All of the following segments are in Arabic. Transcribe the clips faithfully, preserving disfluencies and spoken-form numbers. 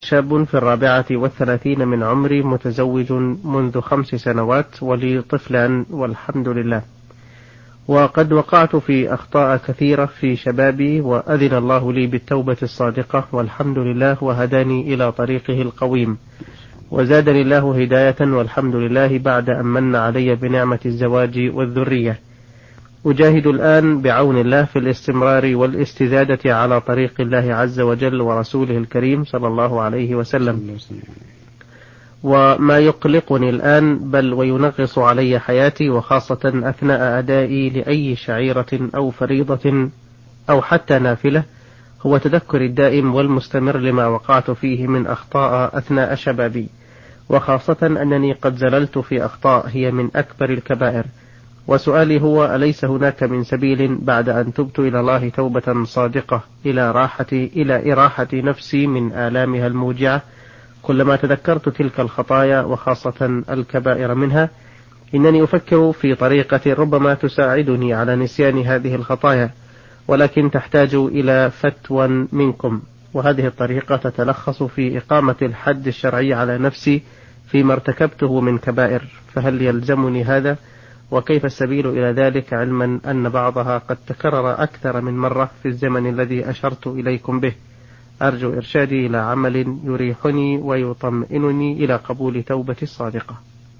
شاب في الرابعة والثلاثين من عمري، متزوج منذ خمس سنوات، ولي طفلان والحمد لله. وقد وقعت في أخطاء كثيرة في شبابي، وأذن الله لي بالتوبة الصادقة والحمد لله، وهداني إلى طريقه القويم، وزادني الله هداية والحمد لله بعد أن من علي بنعمة الزواج والذرية. أجاهد الآن بعون الله في الاستمرار والاستزادة على طريق الله عز وجل ورسوله الكريم صلى الله عليه وسلم. وما يقلقني الآن بل وينغص علي حياتي، وخاصة أثناء أدائي لأي شعيرة أو فريضة أو حتى نافلة، هو تذكر الدائم والمستمر لما وقعت فيه من أخطاء أثناء شبابي، وخاصة أنني قد زللت في أخطاء هي من أكبر الكبائر. وسؤالي هو: أليس هناك من سبيل بعد أن تبت إلى الله توبة صادقة إلى راحة إلى إراحة نفسي من آلامها الموجعة كلما تذكرت تلك الخطايا وخاصة الكبائر منها؟ إنني أفكر في طريقة ربما تساعدني على نسيان هذه الخطايا، ولكن تحتاج إلى فتوى منكم. وهذه الطريقة تتلخص في إقامة الحد الشرعي على نفسي فيما ارتكبته من كبائر، فهل يلزمني هذا؟ وكيف السبيل إلى ذلك، علما أن بعضها قد تكرر أكثر من مرة في الزمن الذي أشرت إليكم به؟ أرجو إرشادي إلى عمل يريحني ويطمئنني إلى قبول توبتي الصادقة.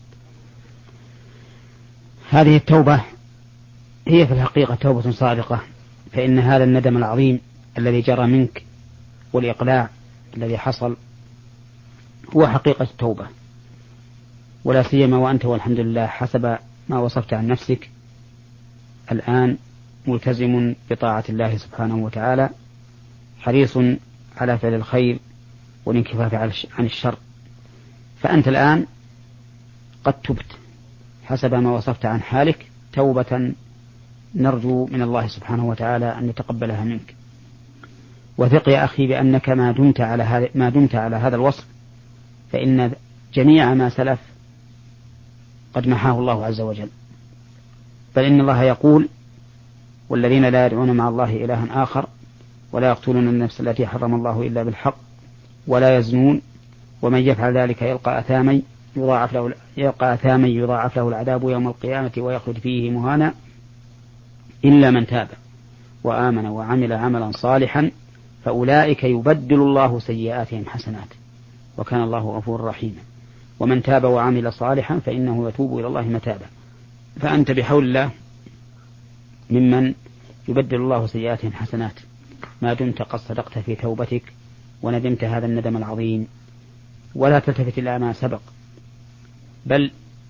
هذه التوبة هي في الحقيقة توبة صادقة، فإن هذا الندم العظيم الذي جرى منك والإقلاع الذي حصل هو حقيقة التوبة، ولا سيما وأنت والحمد لله حسب ما وصفت عن نفسك الآن ملتزم بطاعة الله سبحانه وتعالى، حريص على فعل الخير والانكفاف عن الشر، فأنت الآن قد تبت حسب ما وصفت عن حالك توبة نرجو من الله سبحانه وتعالى أن يتقبلها منك. وثق يا أخي بأنك ما دمت على هذا ما دمت على هذا الوصف، فإن جميع ما سلف قد محاه الله عز وجل. بل إن الله يقول: والذين لا يدعون مع الله إلها آخر ولا يقتلون النفس التي حرم الله إلا بالحق ولا يزنون ومن يفعل ذلك يلقى أثاما يضاعف له يلقى أثاما يضاعف له العذاب يوم القيامة ويخلد فيه مهانا إلا من تاب وآمن وعمل عملا صالحا فأولئك يبدل الله سيئاتهم حسنات وكان الله غفورا رحيما ومن تاب وعمل صالحا فإنه يتوب إلى الله متابا. فأنت بحول الله ممن يبدل الله سيئاتهم حسنات ما دمت قد صدقت في توبتك وندمت هذا الندم العظيم. ولا تلتفت إلى ما سبق، بل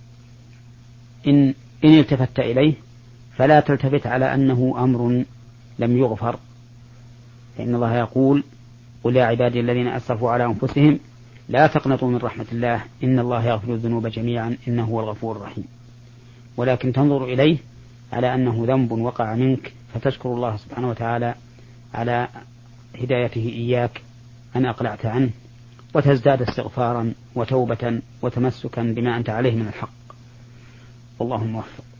إن, إن التفت إليه فلا تلتفت على أنه أمر لم يغفر، فإن الله يقول: قل يا عبادي الذين أسرفوا على أنفسهم لا تقنطوا من رحمة الله إن الله يغفر الذنوب جميعا إنه هو الغفور الرحيم. ولكن تنظر إليه على أنه ذنب وقع منك فتشكر الله سبحانه وتعالى على هدايته إياك أن أقلعت عنه، وتزداد استغفارا وتوبة وتمسكا بما أنت عليه من الحق. والله موفق.